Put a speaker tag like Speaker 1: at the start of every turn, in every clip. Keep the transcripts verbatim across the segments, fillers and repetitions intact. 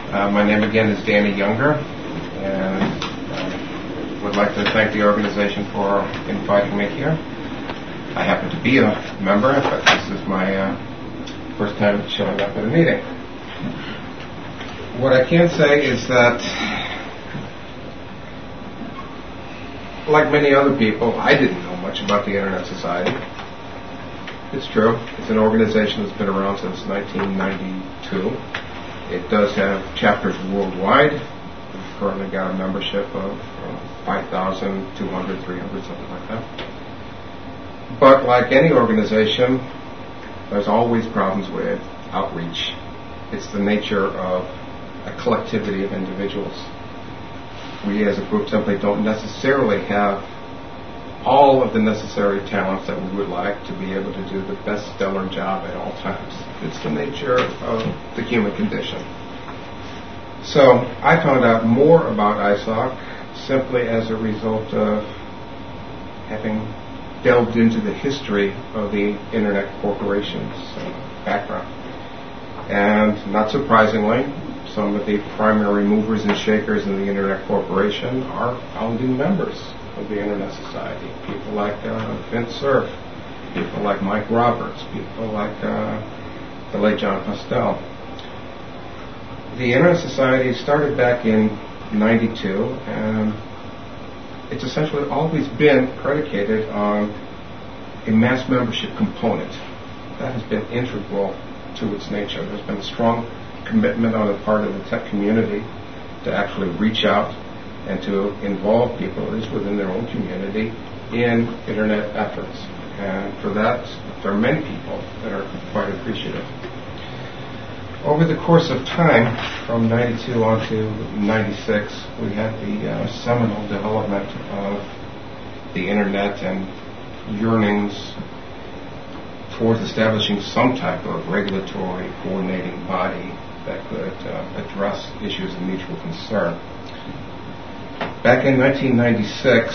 Speaker 1: Uh, my name again is Danny Younger, and I would like to thank the organization for inviting me here. I happen to be a member, but this is my uh, first time showing up at a meeting. What I can say is that, like many other people, I didn't know much about the Internet Society. It's true. It's an organization that's been around since nineteen ninety-two. It does have chapters worldwide. We've currently got a membership of uh, five thousand two hundred, three hundred, something like that. But like any organization, there's always problems with outreach. It's the nature of a collectivity of individuals. We as a group simply don't necessarily have all of the necessary talents that we would like to be able to do the best stellar job at all times. It's the nature of the human condition. So I found out more about I S O C simply as a result of having delved into the history of the Internet Corporation's uh, background. And not surprisingly, some of the primary movers and shakers in the Internet Corporation are founding members of the Internet Society. People like uh, Vint Cerf, people like Mike Roberts, people like uh, the late John Postel. The Internet Society started back in ninety-two, and it's essentially always been predicated on a mass membership component. That has been integral to its nature. There's been a strong commitment on the part of the tech community to actually reach out and to involve people, at least within their own community, in Internet efforts. And for that, there are many people that are quite appreciative. Over the course of time, from ninety-two on to ninety-six, we had the uh, seminal development of the Internet and yearnings towards establishing some type of regulatory coordinating body that could uh, address issues of mutual concern. Back in nineteen ninety-six,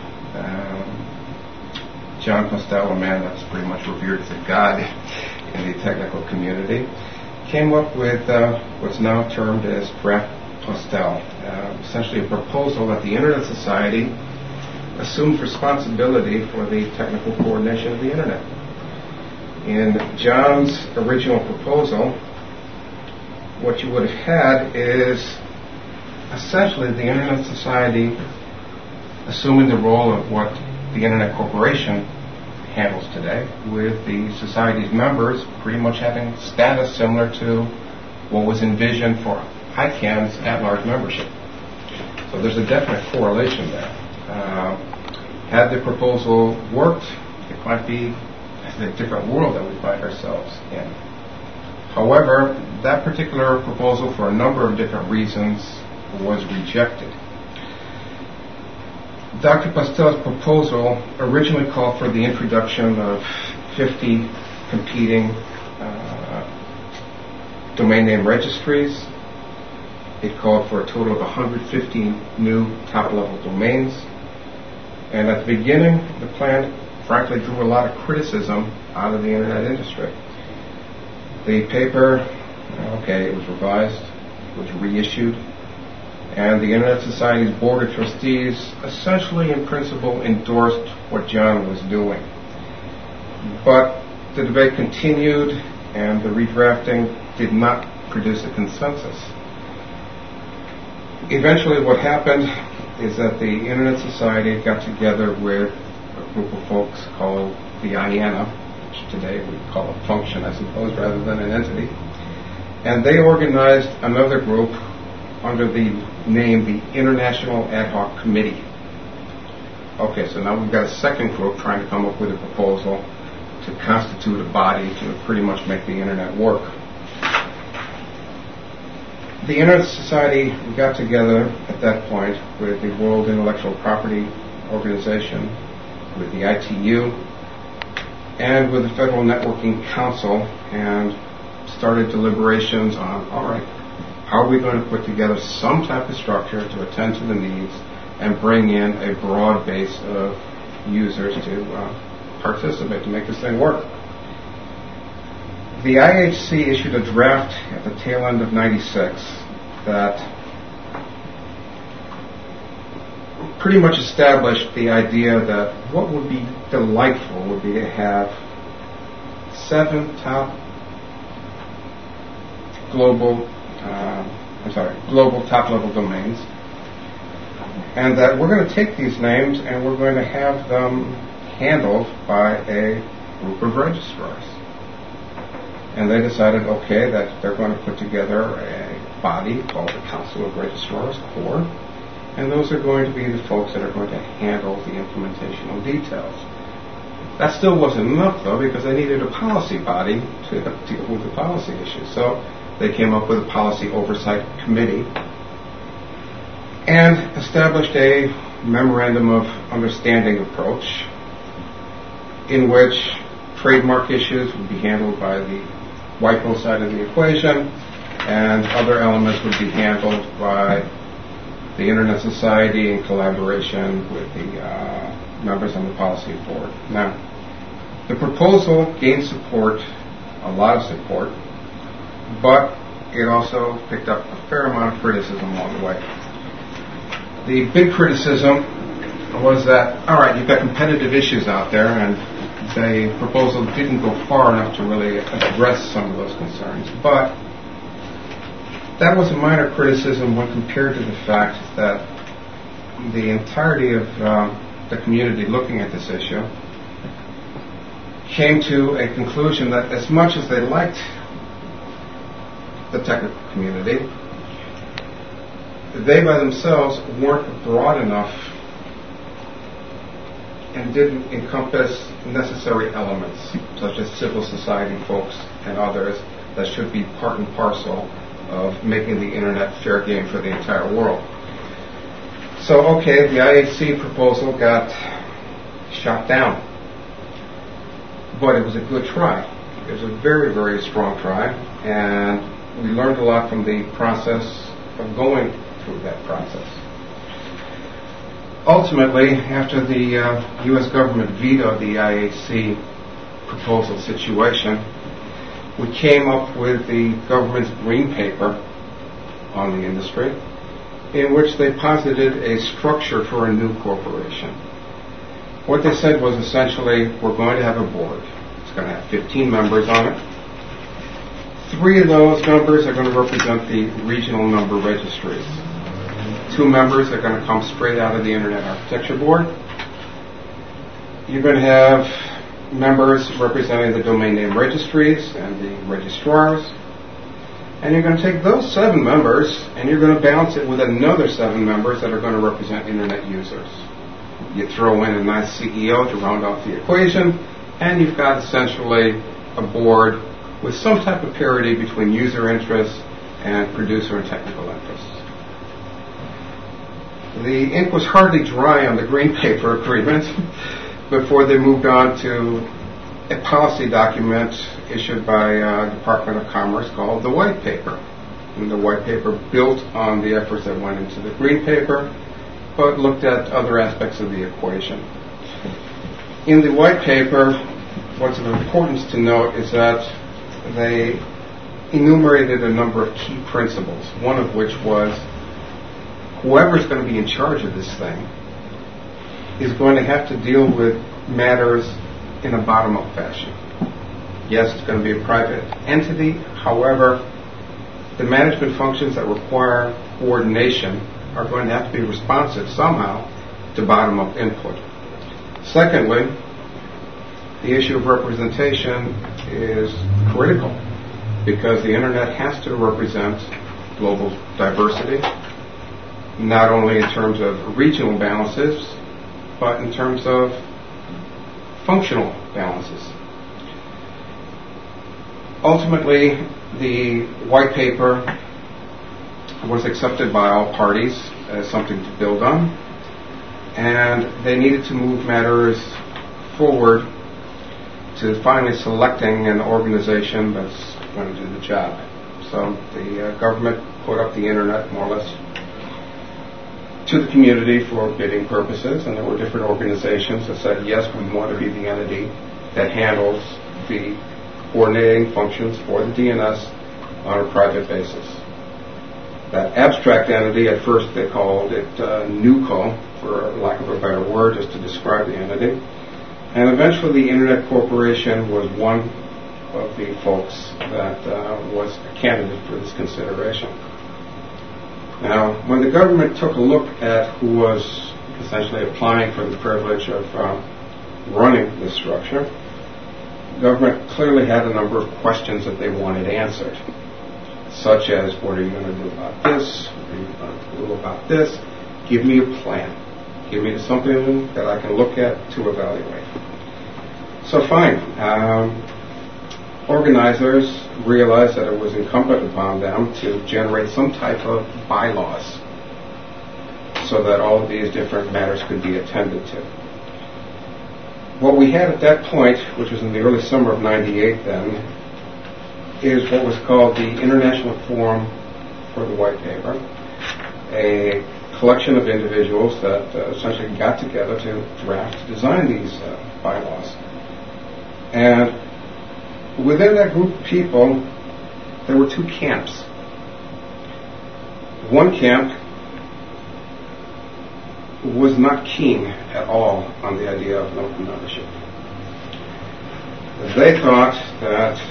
Speaker 1: um, John Postel, a man that's pretty much revered as a god in the technical community, came up with uh, what's now termed as Draft Postel, uh, essentially a proposal that the Internet Society assumed responsibility for the technical coordination of the Internet. In John's original proposal, what you would have had is essentially the Internet Society assuming the role of what the Internet Corporation handles today, with the Society's members pretty much having status similar to what was envisioned for I CANN's at-large membership. So there's a definite correlation there. Uh, had the proposal worked, it might be a different world that we find ourselves in. However, that particular proposal, for a number of different reasons, was rejected. Doctor Postel's proposal originally called for the introduction of fifty competing uh, domain name registries. It called for a total of one hundred fifty new top-level domains. And at the beginning, the plan, frankly, drew a lot of criticism out of the Internet industry. The paper, okay, it was revised, it was reissued, and the Internet Society's Board of Trustees essentially in principle endorsed what John was doing. But the debate continued, and the redrafting did not produce a consensus. Eventually what happened is that the Internet Society got together with a group of folks called the I A N A, which today we call a function, I suppose, rather than an entity. And they organized another group under the name the International Ad Hoc Committee. Okay, so now we've got a second group trying to come up with a proposal to constitute a body to pretty much make the Internet work. The Internet Society got together at that point with the World Intellectual Property Organization, with the I T U, and with the Federal Networking Council, and started deliberations on, all right, how are we going to put together some type of structure to attend to the needs and bring in a broad base of users to uh, participate, to make this thing work. The I H C issued a draft at the tail end of ninety-six that pretty much established the idea that what would be delightful would be to have seven top global, uh, I'm sorry, global top-level domains, and that we're going to take these names and we're going to have them handled by a group of registrars. And they decided, okay, that they're going to put together a body called the Council of Registrars, CORE, and those are going to be the folks that are going to handle the implementational details. That still wasn't enough, though, because they needed a policy body to deal with the policy issues. So they came up with a Policy Oversight Committee and established a Memorandum of Understanding approach in which trademark issues would be handled by the WIPO side of the equation, and other elements would be handled by the Internet Society in collaboration with the uh, members on the policy board. Now, the proposal gained support, a lot of support, but it also picked up a fair amount of criticism along the way. The big criticism was that, all right, you've got competitive issues out there, and the proposal didn't go far enough to really address some of those concerns. But that was a minor criticism when compared to the fact that the entirety of uh, the community looking at this issue came to a conclusion that as much as they liked the technical community, they by themselves weren't broad enough and didn't encompass necessary elements, such as civil society folks and others, that should be part and parcel of making the Internet fair game for the entire world. So, okay, the I A C proposal got shot down. But it was a good try. It was a very, very strong try, and we learned a lot from the process of going through that process. Ultimately, after the uh, U S government vetoed the I A C proposal situation, we came up with the government's green paper on the industry, in which they posited a structure for a new corporation. What they said was essentially, we're going to have a board. It's going to have fifteen members on it. Three of those members are going to represent the regional number registries. Two members are going to come straight out of the Internet Architecture Board. You're going to have members representing the domain name registries and the registrars. And you're going to take those seven members and you're going to balance it with another seven members that are going to represent Internet users. You throw in a nice C E O to round off the equation, and you've got essentially a board with some type of parity between user interests and producer and technical interests. The ink was hardly dry on the green paper agreement before they moved on to a policy document issued by uh, Department of Commerce called the White Paper. And the White Paper built on the efforts that went into the green paper, but looked at other aspects of the equation. In the White Paper, what's of importance to note is that they enumerated a number of key principles, one of which was whoever's going to be in charge of this thing is going to have to deal with matters in a bottom-up fashion. Yes, it's going to be a private entity. However, the management functions that require coordination are going to have to be responsive somehow to bottom-up input. Secondly, the issue of representation is critical because the Internet has to represent global diversity, not only in terms of regional balances, but in terms of functional balances. Ultimately, the white paper was accepted by all parties as something to build on, and they needed to move matters forward to finally selecting an organization that's going to do the job. So the uh, government put up the Internet more or less to the community for bidding purposes, and there were different organizations that said, yes, we want to be the entity that handles the coordinating functions for the D N S on a private basis. That abstract entity, at first they called it uh, NUCO, for lack of a better word, just to describe the entity. And eventually the Internet Corporation was one of the folks that uh, was a candidate for this consideration. Now, when the government took a look at who was essentially applying for the privilege of uh, running this structure, the government clearly had a number of questions that they wanted answered, such as, what are you going to do about this? What are you going to do about this? Give me a plan. Give me something that I can look at to evaluate. So fine. Um, organizers realized that it was incumbent upon them to generate some type of bylaws so that all of these different matters could be attended to. What we had at that point, which was in the early summer of ninety-eight then, is what was called the International Forum for the White Paper, a collection of individuals that uh, essentially got together to draft, design these uh, bylaws. And within that group of people, there were two camps. One camp was not keen at all on the idea of an open membership. They thought that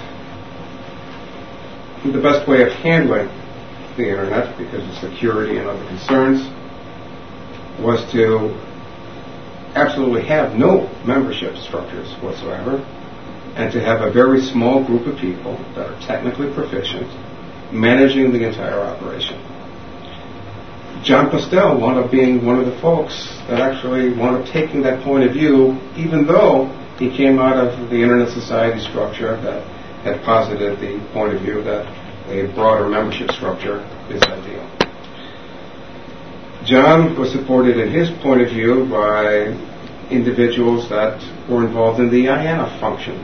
Speaker 1: the best way of handling the Internet, because of security and other concerns, was to absolutely have no membership structures whatsoever, and to have a very small group of people that are technically proficient managing the entire operation. John Postel wound up being one of the folks that actually wound up taking that point of view, even though he came out of the Internet Society structure that had posited the point of view that a broader membership structure is ideal. John was supported in his point of view by individuals that were involved in the I A N A function.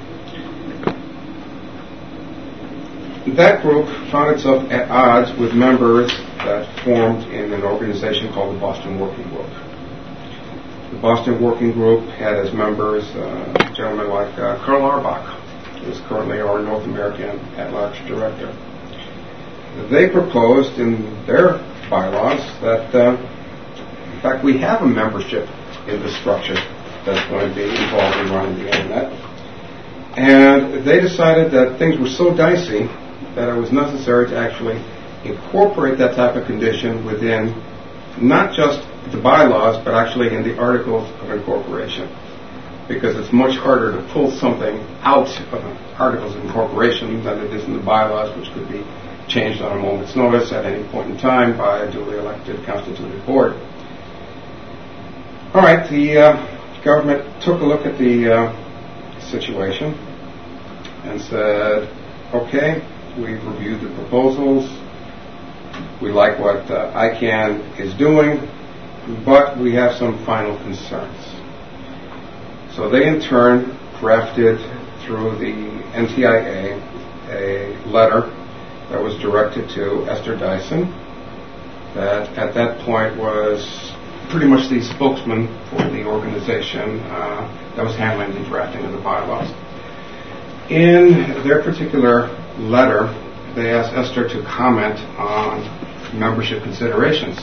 Speaker 1: That group found itself at odds with members that formed in an organization called the Boston Working Group. The Boston Working Group had as members uh, gentlemen like uh, Karl Auerbach, who is currently our North American at-large director. They proposed in their bylaws that, uh, in fact, we have a membership in the structure that's going to be involved in running the Internet. And they decided that things were so dicey that it was necessary to actually incorporate that type of condition within not just the bylaws, but actually in the Articles of Incorporation. Because it's much harder to pull something out of Articles of Incorporation than it is in the bylaws, which could be changed on a moment's notice at any point in time by a duly elected constituted board. All right, the uh, government took a look at the uh, situation and said, okay, we've reviewed the proposals, we like what uh, I CAN is doing, but we have some final concerns. So they in turn drafted through the N T I A a letter that was directed to Esther Dyson, that at that point was pretty much the spokesman for the organization uh, that was handling the drafting of the bylaws. In their particular letter, they asked Esther to comment on membership considerations.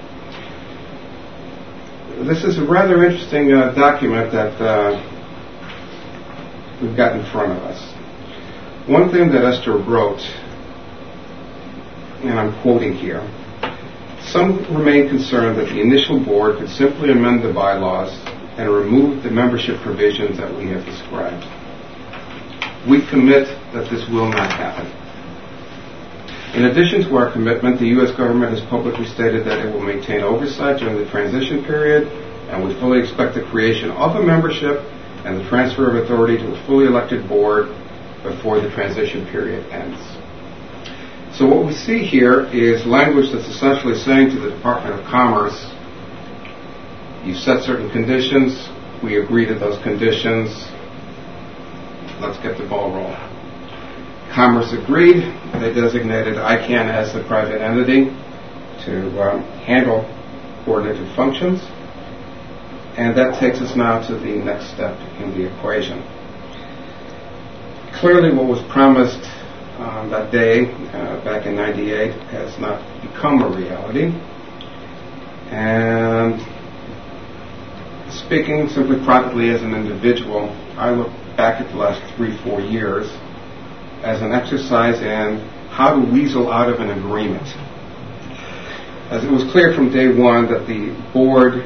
Speaker 1: This is a rather interesting uh, document that uh, we've got in front of us. One thing that Esther wrote, and I'm quoting here, some remain concerned that the initial board could simply amend the bylaws and remove the membership provisions that we have described. We commit that this will not happen. In addition to our commitment, the U S government has publicly stated that it will maintain oversight during the transition period, and we fully expect the creation of a membership and the transfer of authority to a fully elected board before the transition period ends. So what we see here is language that's essentially saying to the Department of Commerce, you set certain conditions, we agree to those conditions, let's get the ball rolling. Commerce agreed. They designated I CAN as the private entity to um, handle coordinated functions. And that takes us now to the next step in the equation. Clearly what was promised on that day, uh, back in ninety-eight, has not
Speaker 2: become a reality. And speaking simply privately as an individual, I look back at the last three, four years as an exercise in how to weasel out of an agreement. As it was clear from day one that the board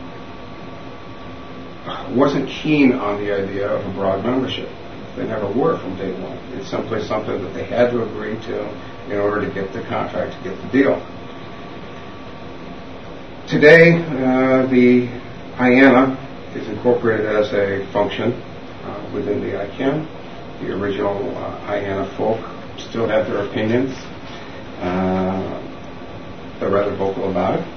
Speaker 2: wasn't keen on the idea of a broad membership. They never were from day one. It's simply something that they had to agree to in order to get the contract, to get the deal. Today, uh, the I A N A is incorporated as a function uh, within the I C A N. The original uh, I A N A folk still have their opinions. Uh, they're rather vocal about it.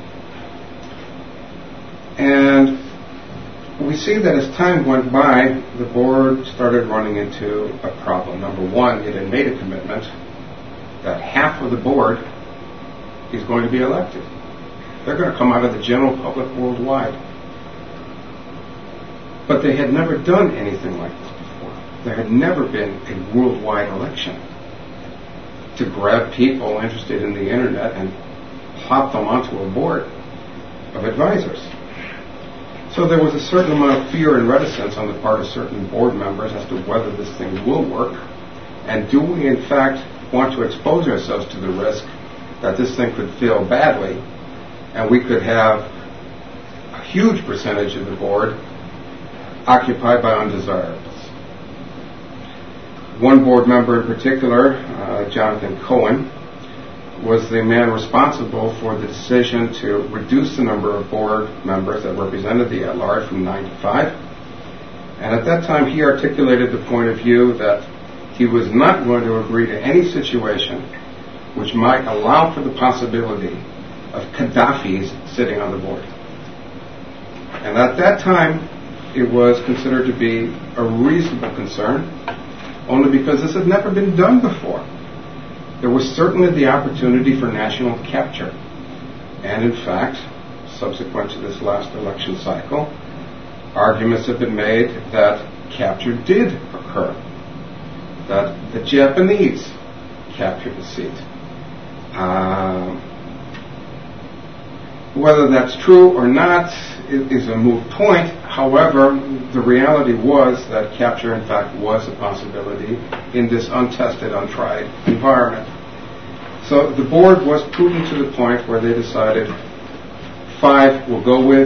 Speaker 2: And we see that as time went by, the board started running into a problem. Number one, it had made a commitment that half of the board is going to be elected. They're going to come out of the general public worldwide. But they had never done anything like this before. There had never been a worldwide election to grab people interested in the internet and plop them onto a board of advisors. So there was a certain amount of fear and reticence on the part of certain board members as to whether this thing will work, and do we in fact want to expose ourselves to the risk that this thing could fail badly and we could have a huge percentage of the board occupied by undesirables. One board member in particular, uh, Jonathan Cohen, was the man responsible for the decision to reduce the number of board members that represented the at-large from nine to five. And at that time, he articulated the point of view that he was not going to agree to any situation which might allow for the possibility of Qaddafis sitting on the board. And at that time, it was considered to be a reasonable concern, only because this had never been done before. There was certainly the opportunity for national capture. And in fact, subsequent to this last election cycle, arguments have been made that capture did occur, that the Japanese captured the seat. Uh, whether that's true or not is a moot point. However, the reality was that capture, in fact, was a possibility in this untested, untried environment. So the board was prudent to the point where they decided five we'll go with.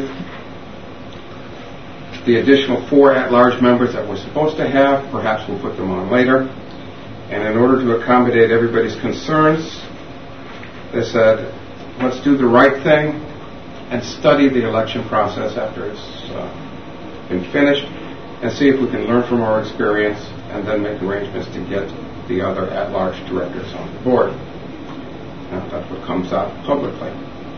Speaker 2: The additional four at-large members that we're supposed to have, perhaps we'll put them on later. And in order to accommodate everybody's concerns, they said, let's do the right thing and study the election process after it's uh, been finished and see if we can learn from our experience and then make arrangements to get the other at-large directors on the board. Now, that's what comes out publicly.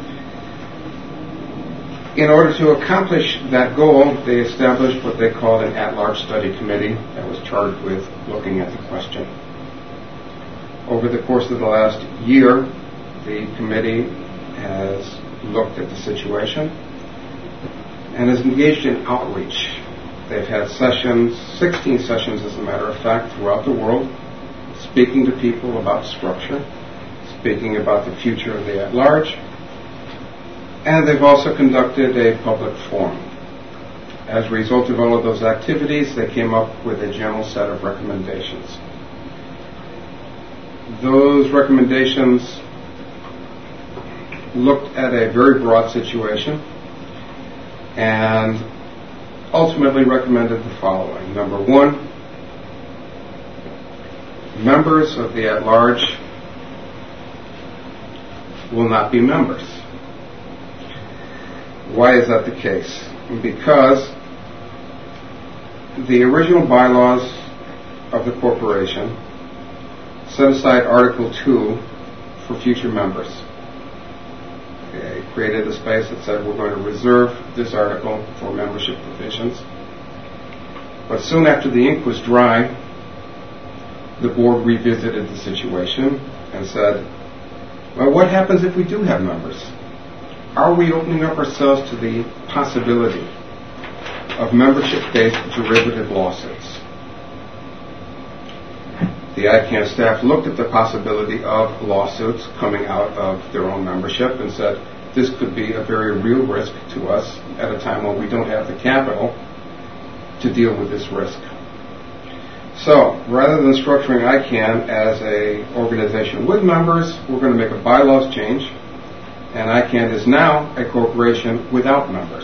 Speaker 2: In order to accomplish that goal, they established what they called an at-large study committee that was charged with looking at the question. Over the course of the last year, the committee has looked at the situation and has engaged in outreach. They've had sessions, sixteen sessions as a matter of fact, throughout the world, speaking to people about structure, speaking about the future of the at-large, and they've also conducted a public forum. As a result of all of those activities, they came up with a general set of recommendations. Those recommendations looked at a very broad situation and ultimately recommended the following. Number one, members of the at-large will not be members. Why is that the case? Because the original bylaws of the corporation set aside Article two for future members. They created a space that said we're going to reserve this article for membership provisions. But soon after the ink was dry, the board revisited the situation and said, well, what happens if we do have members? Are we opening up ourselves to the possibility of membership-based derivative lawsuits? the I CANN staff looked at the possibility of lawsuits coming out of their own membership and said, this could be a very real risk to us at a time when we don't have the capital to deal with this risk. So, rather than structuring I CANN as an organization with members, we're going to make a bylaws change, and I CANN is now a corporation without members.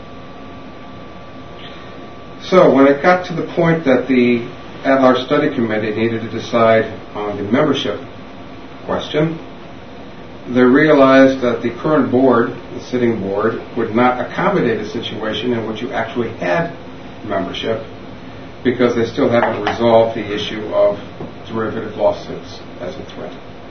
Speaker 2: So, when it got to the point that the at-large study committee needed to decide on the membership question, they realized that the current board, the sitting board, would not accommodate a situation in which you actually had membership, because they still haven't resolved the issue of derivative lawsuits as a threat.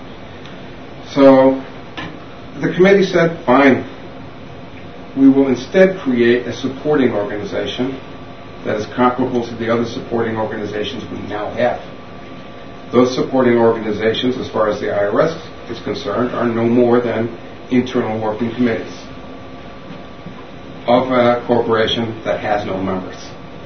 Speaker 2: So the committee said, fine, we will instead create a supporting organization that is comparable to the other supporting organizations we now have. Those supporting organizations, as far as the I R S is concerned, are no more than internal working committees of a corporation that has no members.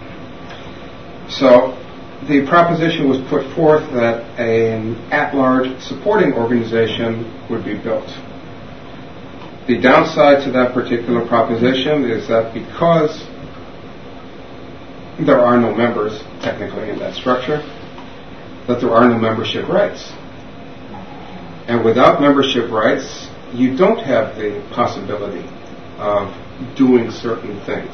Speaker 2: So the proposition was put forth that an at-large supporting organization would be built. The downside to that particular proposition is that because there are no members technically in that structure, that there are no membership rights. And without membership rights, you don't have the possibility of doing certain things.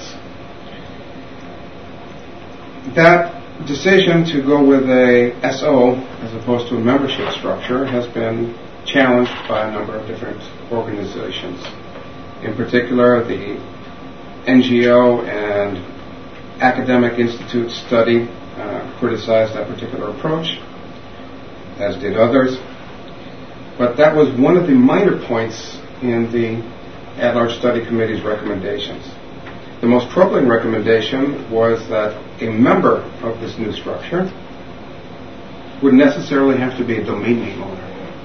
Speaker 2: That decision to go with a S O as opposed to a membership structure has been challenged by a number of different organizations. In particular, the N G O and Academic Institute study uh, criticized that particular approach, as did others. But that was one of the minor points in the at-large study committee's recommendations. The most troubling recommendation was that a member of this new structure would necessarily have to be a domain name owner.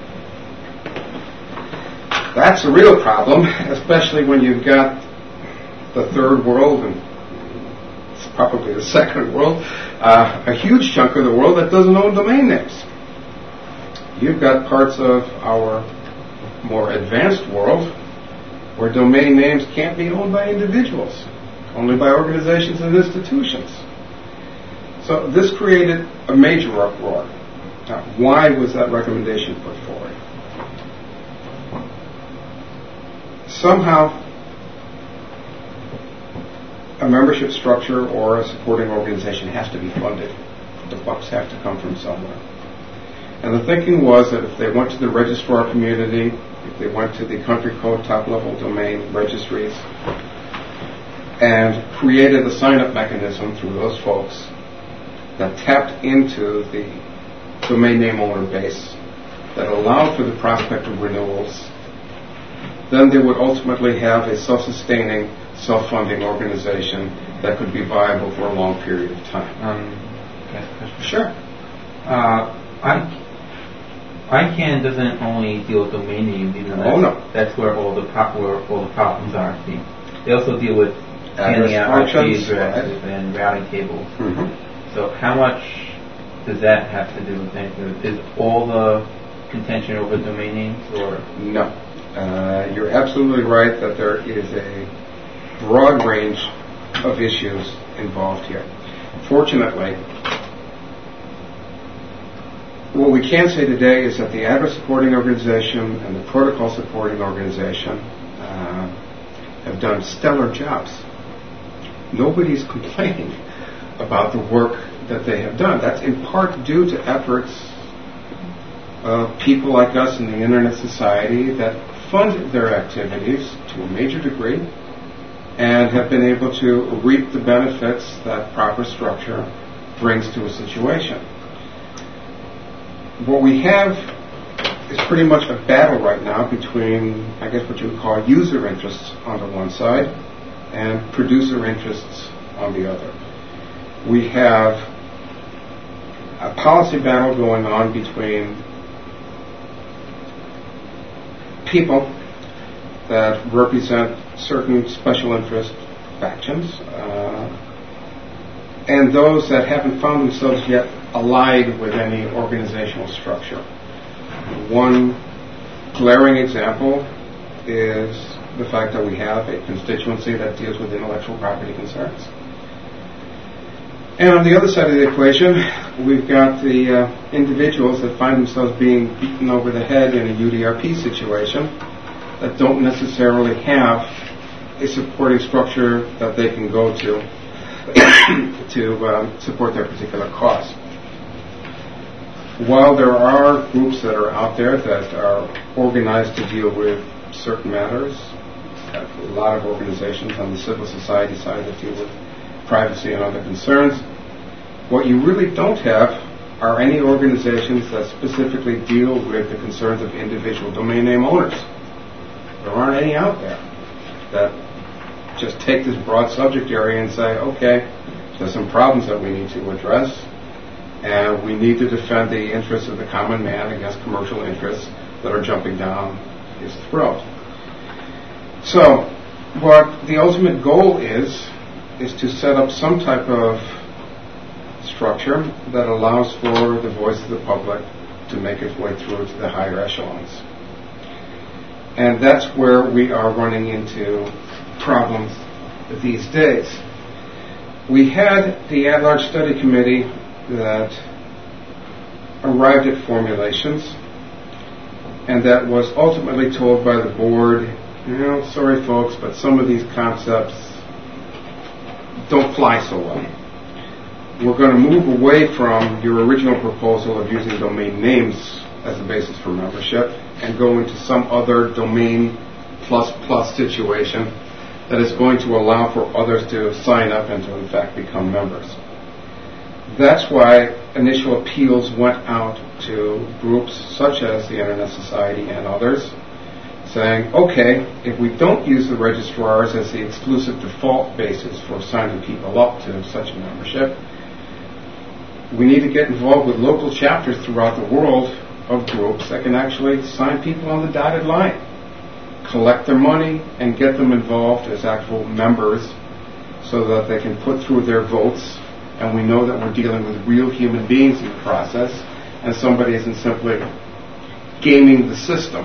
Speaker 2: That's a real problem, especially when you've got the third world, and it's probably the second world, uh, a huge chunk of the world that doesn't own domain names. You've got parts of our more advanced world where domain names can't be owned by individuals, only by organizations and institutions. So this created a major uproar. Now, why was that recommendation put forward? Somehow, a membership structure or a supporting organization has to be funded. The bucks have to come from somewhere. And the thinking was that if they went to the registrar community, if they went to the country code top-level domain registries, and created a sign-up mechanism through those folks that tapped into the domain name owner base, that allowed for the prospect of renewals, then they would ultimately have a self-sustaining, self-funding organization that could be viable for a long period of time.
Speaker 3: Um, can I ask a question?
Speaker 2: Sure.
Speaker 3: Uh, I, I CANN doesn't only deal with domain names, even though
Speaker 2: oh,
Speaker 3: that's,
Speaker 2: no.
Speaker 3: that's where all the pro- where all the problems are. See, they also deal with handing out I P addresses right. and routing tables.
Speaker 2: Mm-hmm.
Speaker 3: So, how much does that have to do with anything? Is all the contention over domain names, or
Speaker 2: no? Uh, you're absolutely right that there is a broad range of issues involved here. Fortunately, what we can say today is that the address supporting organization and the protocol supporting organization uh, have done stellar jobs. Nobody's complaining about the work that they have done. That's in part due to efforts of people like us in the Internet Society that fund their activities to a major degree and have been able to reap the benefits that proper structure brings to a situation. What we have is pretty much a battle right now between, I guess what you would call user interests on the one side and producer interests on the other. We have a policy battle going on between people that represent certain special interest factions uh, and those that haven't found themselves yet allied with any organizational structure. One glaring example is the fact that we have a constituency that deals with intellectual property concerns. And on the other side of the equation, we've got the uh, individuals that find themselves being beaten over the head in a U D R P situation that don't necessarily have a supporting structure that they can go to to um, support their particular cause. While there are groups that are out there that are organized to deal with certain matters, a lot of organizations on the civil society side that deal with privacy and other concerns, what you really don't have are any organizations that specifically deal with the concerns of individual domain name owners. There aren't any out there that just take this broad subject area and say, okay, there's some problems that we need to address, and we need to defend the interests of the common man against commercial interests that are jumping down his throat. So, what the ultimate goal is, is to set up some type of structure that allows for the voice of the public to make its way through to the higher echelons. And that's where we are running into problems these days. We had the at-large study committee that arrived at formulations, and that was ultimately told by the board, you know, sorry folks, but some of these concepts don't fly so well. We're going to move away from your original proposal of using domain names as a basis for membership and go into some other domain plus plus situation that is going to allow for others to sign up and to in fact become members. That's why initial appeals went out to groups such as the Internet Society and others, saying, okay, if we don't use the registrars as the exclusive default basis for signing people up to such a membership, we need to get involved with local chapters throughout the world of groups that can actually sign people on the dotted line, collect their money, and get them involved as actual members so that they can put through their votes, and we know that we're dealing with real human beings in the process, and somebody isn't simply gaming the system.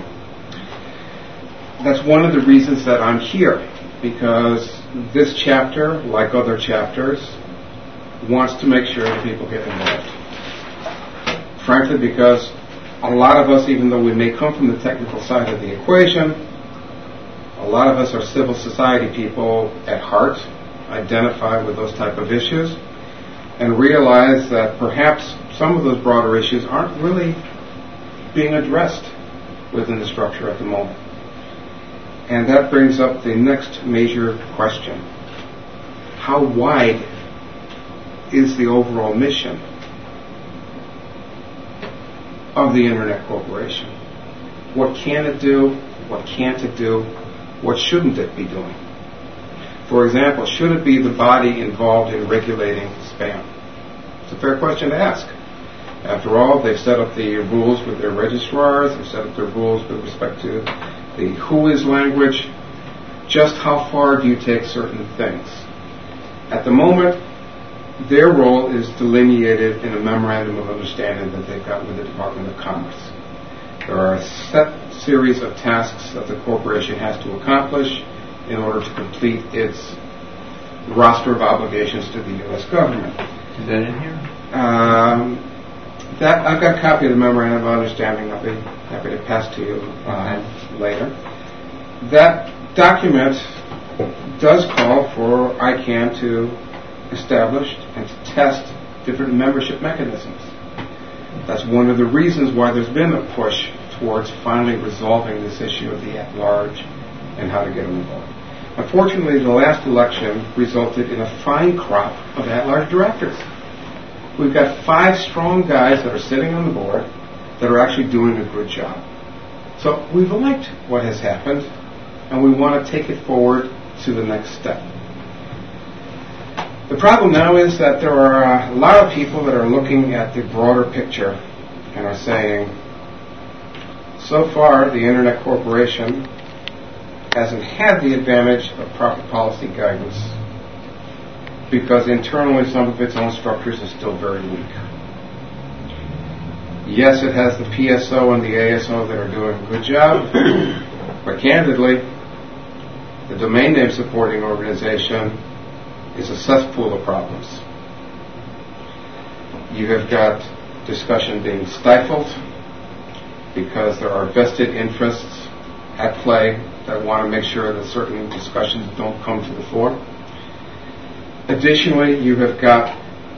Speaker 2: That's one of the reasons that I'm here, because this chapter, like other chapters, wants to make sure that people get involved. Frankly, because a lot of us, even though we may come from the technical side of the equation, a lot of us are civil society people at heart, identify with those type of issues, and realize that perhaps some of those broader issues aren't really being addressed within the structure at the moment. And that brings up the next major question. How wide is the overall mission of the Internet Corporation? What can it do? What can't it do? What shouldn't it be doing? For example, should it be the body involved in regulating spam? It's a fair question to ask. After all, they've set up the rules with their registrars, they've set up their rules with respect to the who is language. Just how far do you take certain things? At the moment, their role is delineated in a memorandum of understanding that they've got with the Department of Commerce. There are a set series of tasks that the corporation has to accomplish in order to complete its roster of obligations to the U S government.
Speaker 3: Is that in here?
Speaker 2: Um, that I've got a copy of the memorandum of understanding. I'll be happy to pass to you uh, okay. later. That document does call for I CANN to establish and to test different membership mechanisms. That's one of the reasons why there's been a push towards finally resolving this issue of the at-large and how to get them involved. Unfortunately, the last election resulted in a fine crop of at-large directors. We've got five strong guys that are sitting on the board that are actually doing a good job. So we've liked what has happened, and we want to take it forward to the next step. The problem now is that there are a lot of people that are looking at the broader picture and are saying, so far the Internet Corporation hasn't had the advantage of proper policy guidance because internally some of its own structures are still very weak. Yes, it has the P S O and the A S O that are doing a good job, but candidly, the domain name supporting organization is a cesspool of problems. You have got discussion being stifled because there are vested interests at play that want to make sure that certain discussions don't come to the fore. Additionally, you have got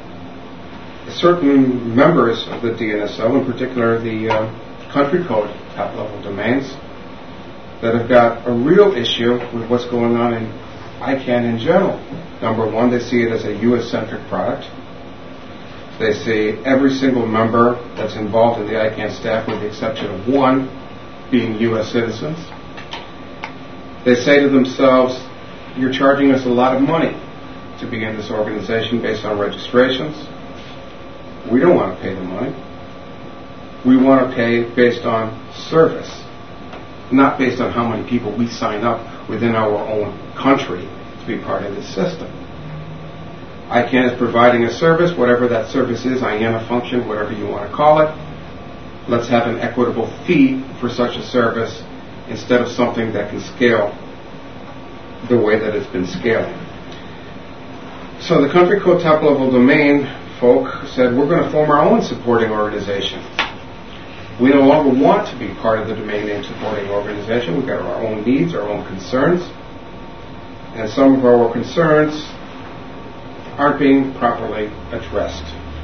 Speaker 2: certain members of the D N S O, in particular the uh, country code top-level domains, that have got a real issue with what's going on in I CANN in general. Number one, they see it as a U S-centric product. They see every single member that's involved in the I CANN staff, with the exception of one, being U S citizens. They say to themselves, you're charging us a lot of money to be in this organization based on registrations. We don't want to pay the money. We want to pay based on service, not based on how many people we sign up within our own country to be part of this system. I CANN is providing a service, whatever that service is, I A N A function, whatever you want to call it. Let's have an equitable fee for such a service instead of something that can scale the way that it's been scaling. So the country code top-level domain folk said, we're going to form our own supporting organization. We no longer want to be part of the domain name supporting organization. We've got our own needs, our own concerns, and some of our concerns aren't being properly addressed.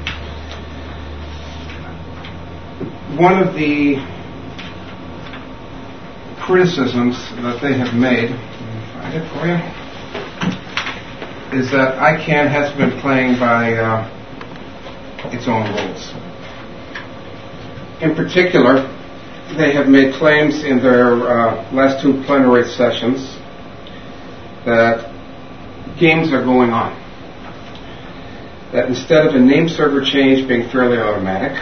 Speaker 2: One of the criticisms that they have made, let me find it for you, is that I CANN has been playing by uh, its own rules. In particular, they have made claims in their uh, last two plenary sessions that games are going on. That instead of a name server change being fairly automatic,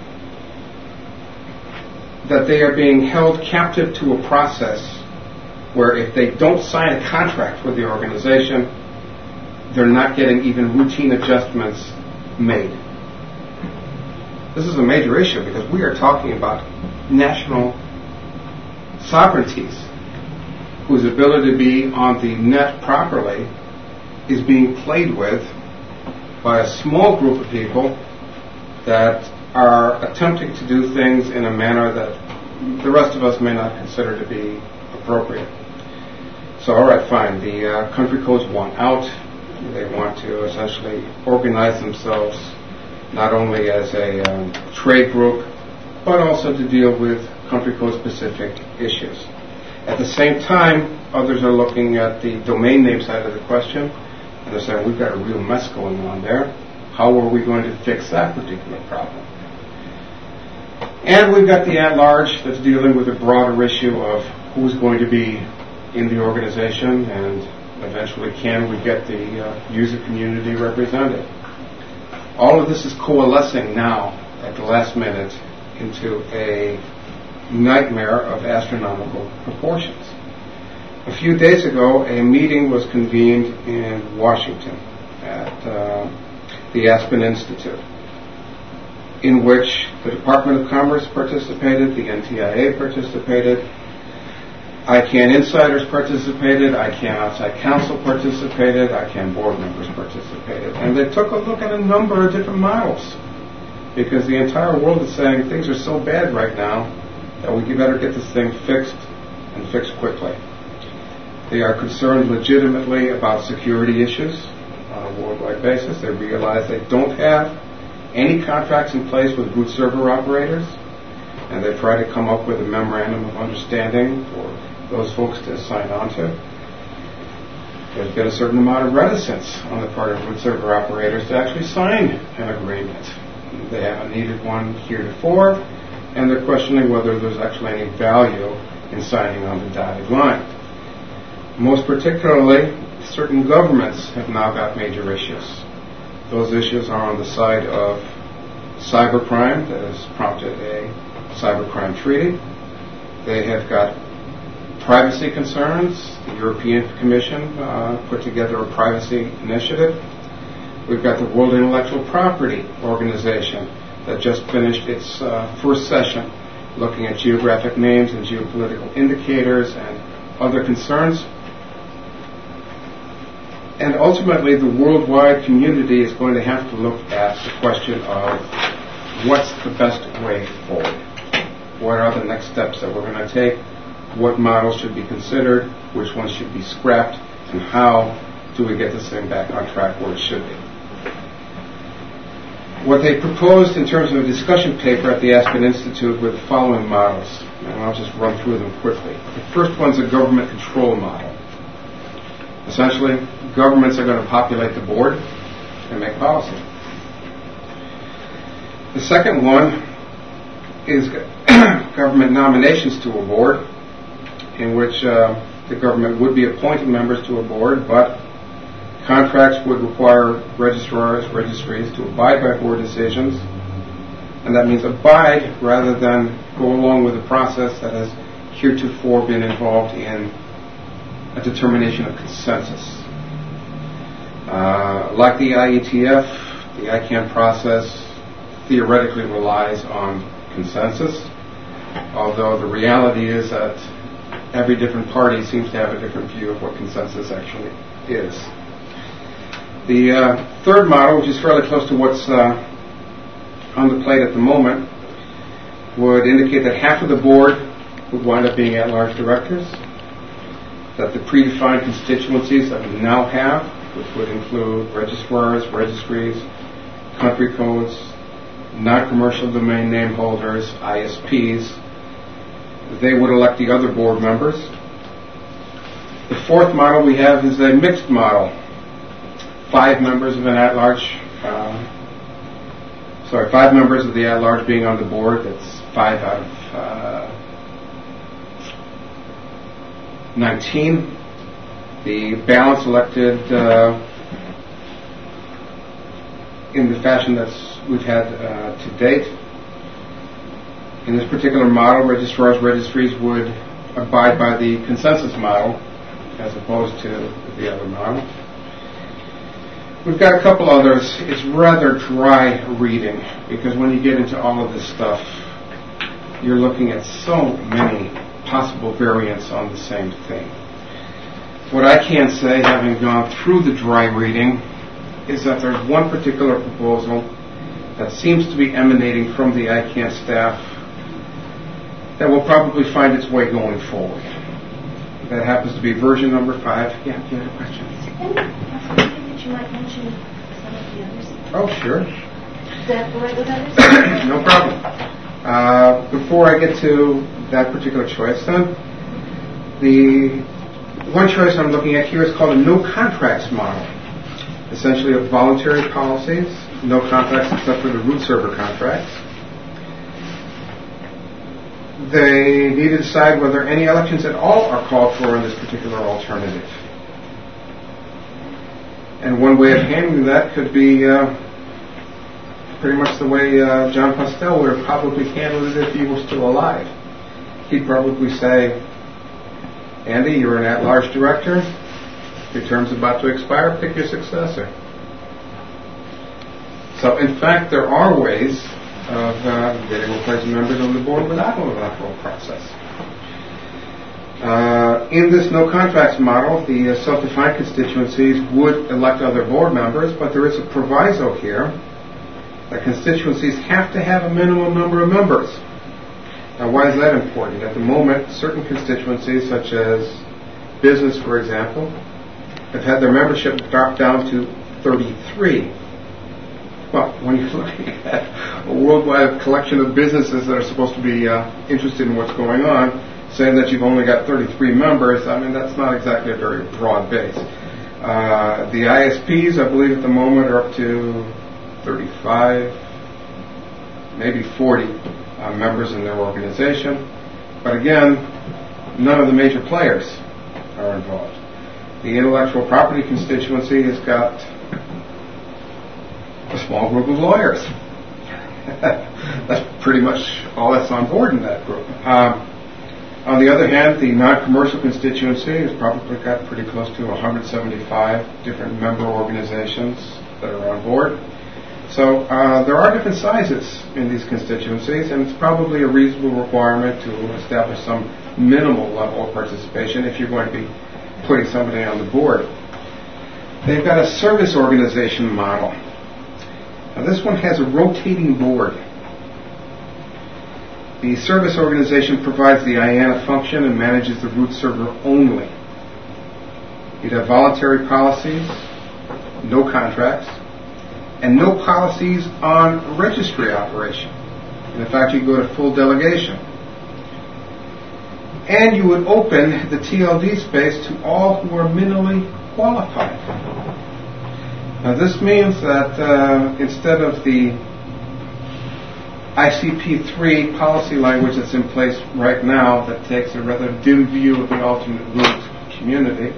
Speaker 2: that they are being held captive to a process where if they don't sign a contract with the organization, they're not getting even routine adjustments made. This is a major issue because we are talking about national sovereignties whose ability to be on the net properly is being played with by a small group of people that are attempting to do things in a manner that the rest of us may not consider to be appropriate. So, all right, fine. The uh, country codes want out. They want to essentially organize themselves not only as a um, trade group, but also to deal with country code-specific issues. At the same time, others are looking at the domain name side of the question, and they're saying, we've got a real mess going on there. How are we going to fix that particular problem? And we've got the at-large that's dealing with a broader issue of who's going to be in the organization, and eventually can we get the uh, user community represented. All of this is coalescing now at the last minute into a nightmare of astronomical proportions. A few days ago, a meeting was convened in Washington at uh, the Aspen Institute, in which the Department of Commerce participated, the N T I A participated, I CANN insiders participated, I CANN outside counsel participated, I CANN board members participated, and they took a look at a number of different models, because the entire world is saying things are so bad right now that we better get this thing fixed and fixed quickly. They are concerned legitimately about security issues on a worldwide basis. They realize they don't have any contracts in place with root server operators, and they try to come up with a memorandum of understanding for those folks to sign on to. There's been a certain amount of reticence on the part of root server operators to actually sign an agreement. They haven't needed one heretofore, and they're questioning whether there's actually any value in signing on the dotted line. Most particularly, certain governments have now got major issues. Those issues are on the side of cybercrime that has prompted a cybercrime treaty. They have got privacy concerns. The European Commission uh, put together a privacy initiative. We've got the World Intellectual Property Organization that just finished its uh, first session, looking at geographic names and geopolitical indicators and other concerns. And ultimately, the worldwide community is going to have to look at the question of what's the best way forward. What are the next steps that we're going to take? What models should be considered? Which ones should be scrapped? And how do we get this thing back on track where it should be? What they proposed in terms of a discussion paper at the Aspen Institute were the following models, and I'll just run through them quickly. The first one's a government control model. Essentially, governments are going to populate the board and make policy. The second one is government nominations to a board, in which uh, the government would be appointing members to a board, but contracts would require registrars, registries to abide by board decisions, and that means abide rather than go along with a process that has heretofore been involved in a determination of consensus. Uh, like the I E T F, the I CANN process theoretically relies on consensus, although the reality is that every different party seems to have a different view of what consensus actually is. The uh, third model, which is fairly close to what's uh, on the plate at the moment, would indicate that half of the board would wind up being at-large directors, that the predefined constituencies that we now have, which would include registrars, registries, country codes, non-commercial domain name holders, I S Ps, they would elect the other board members. The fourth model we have is a mixed model. Five members of an at-large, uh, sorry, five members of the at-large being on the board. That's five out of uh, nineteen. The balance elected uh, in the fashion that's we've had uh, to date. In this particular model, registrars, registries would abide by the consensus model as opposed to the other model. We've got a couple others. It's rather dry reading because when you get into all of this stuff, you're looking at so many possible variants on the same thing. What I can say, having gone through the dry reading, is that there's one particular proposal that seems to be emanating from the I CANN staff that will probably find its way going forward. That happens to be version number five. Yeah, do you have a question?
Speaker 4: You might mention some of the others.
Speaker 2: Oh, sure.
Speaker 4: Is that the right with others?
Speaker 2: No problem. Uh, before I get to that particular choice, then, the one choice I'm looking at here is called a no contracts model. Essentially, of voluntary policies, no contracts except for the root server contracts. They need to decide whether any elections at all are called for in this particular alternative. And one way of handling that could be uh, pretty much the way uh, John Postel would have probably handled it if he was still alive. He'd probably say, Andy, you're an at-large director. Your term's about to expire. Pick your successor. So, in fact, there are ways of uh, getting replacement members on the board without an electoral process. Uh, in this no contracts model, the uh, self-defined constituencies would elect other board members, but there is a proviso here that constituencies have to have a minimum number of members. Now, why is that important? At the moment, certain constituencies, such as business, for example, have had their membership drop down to thirty-three. Well, when you're looking at a worldwide collection of businesses that are supposed to be uh, interested in what's going on, saying that you've only got thirty-three members, I mean, that's not exactly a very broad base. Uh, the I S Ps, I believe, at the moment are up to thirty-five, maybe forty uh, members in their organization. But again, none of the major players are involved. The intellectual property constituency has got a small group of lawyers. That's pretty much all that's on board in that group. Um, on the other hand, the non-commercial constituency has probably got pretty close to one hundred seventy-five different member organizations that are on board. So uh, there are different sizes in these constituencies, and it's probably a reasonable requirement to establish some minimal level of participation if you're going to be putting somebody on the board. They've got a service organization model. Now this one has a rotating board. The service organization provides the I A N A function and manages the root server only. You'd have voluntary policies, no contracts, and no policies on registry operation. And in fact, you go to full delegation. And you would open the T L D space to all who are minimally qualified. Now this means that uh, instead of the I C P three policy language that's in place right now that takes a rather dim view of the alternate root community,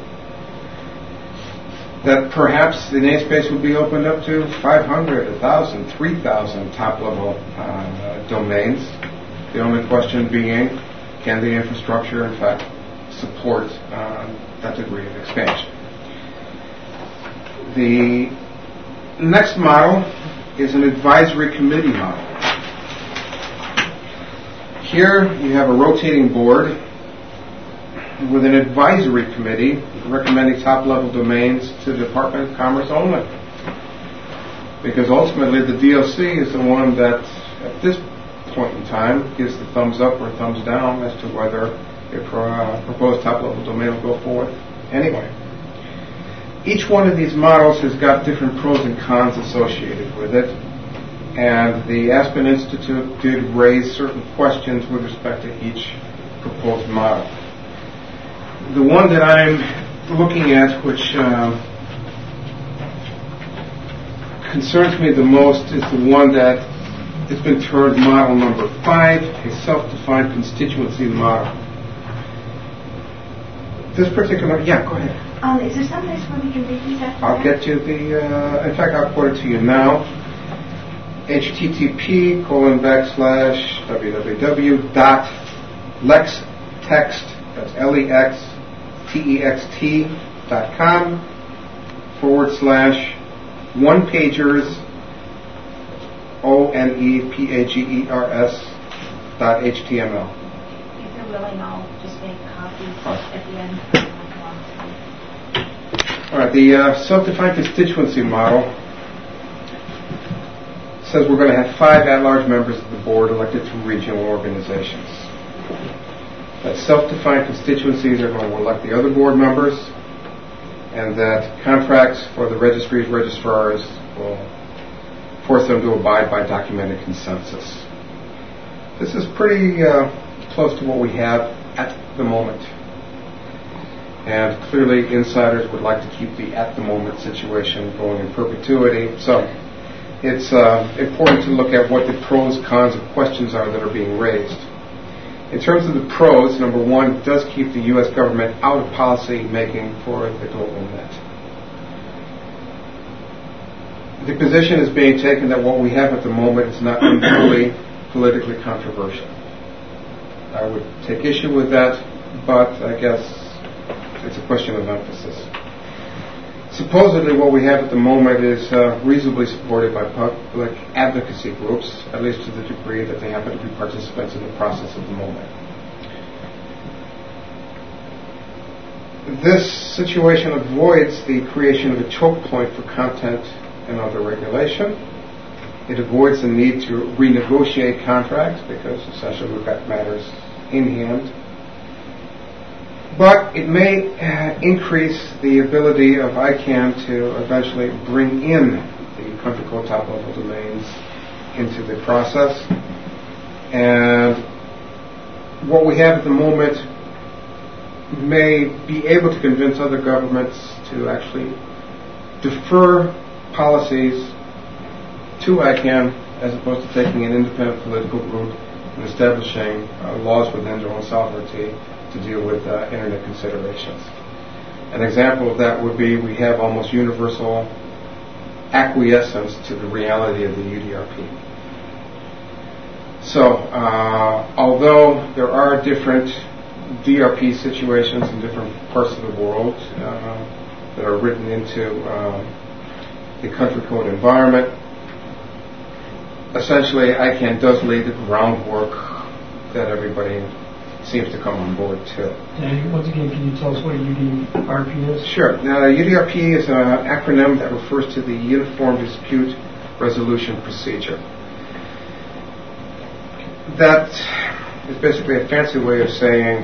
Speaker 2: that perhaps the namespace would be opened up to five hundred, one thousand, three thousand top-level uh, domains. The only question being, can the infrastructure, in fact, support uh, that degree of expansion? The next model is an advisory committee model. Here you have a rotating board with an advisory committee recommending top-level domains to the Department of Commerce only. Because ultimately the D O C is the one that, at this point in time, gives the thumbs up or thumbs down as to whether a pro, uh, proposed top-level domain will go forward anyway. Each one of these models has got different pros and cons associated with it, and the Aspen Institute did raise certain questions with respect to each proposed model. The one that I'm looking at, which uh, concerns me the most, is the one that has been termed model number five, a self-defined constituency model. This particular, yeah, go ahead.
Speaker 4: Um, is there some place where we can read these after
Speaker 2: I'll
Speaker 4: that?
Speaker 2: get to the, uh, in fact, I'll quote it to you now. H T T P colon backslash www dot lextext, that's L E X T E X T dot com forward slash one pagers O N E P A G E R S dot H T M L.
Speaker 4: If you're willing, I'll just make copies
Speaker 2: Right.
Speaker 4: at the end.
Speaker 2: All right, the uh, self-defined constituency model says we're going to have five at-large members of the board elected through regional organizations. That self-defined constituencies are going to elect the other board members, and that contracts for the registries, registrars will force them to abide by documented consensus. This is pretty uh, close to what we have at the moment. And clearly insiders would like to keep the at-the-moment situation going in perpetuity. So it's uh, important to look at what the pros, cons, and questions are that are being raised. In terms of the pros, number one, it does keep the U S government out of policy making for the global net. The position is being taken that what we have at the moment is not really politically controversial. I would take issue with that, but I guess it's a question of emphasis. Supposedly what we have at the moment is uh, reasonably supported by public advocacy groups, at least to the degree that they happen to be participants in the process at the moment. This situation avoids the creation of a choke point for content and other regulation. It avoids the need to renegotiate contracts because essentially we've got matters in hand. But it may uh, increase the ability of I CANN to eventually bring in the country code top-level domains into the process. And what we have at the moment may be able to convince other governments to actually defer policies to I CANN as opposed to taking an independent political group and establishing uh, laws within their own sovereignty to deal with uh, internet considerations. An example of that would be we have almost universal acquiescence to the reality of the U D R P. So, uh, although there are different D R P situations in different parts of the world uh, that are written into uh, the country code environment, essentially, ICANN does lay the groundwork that everybody seems to come on board to.
Speaker 5: And once again, can you tell us what U D R P is?
Speaker 2: Sure. Now, U D R P is an acronym that refers to the Uniform Dispute Resolution Procedure. That is basically a fancy way of saying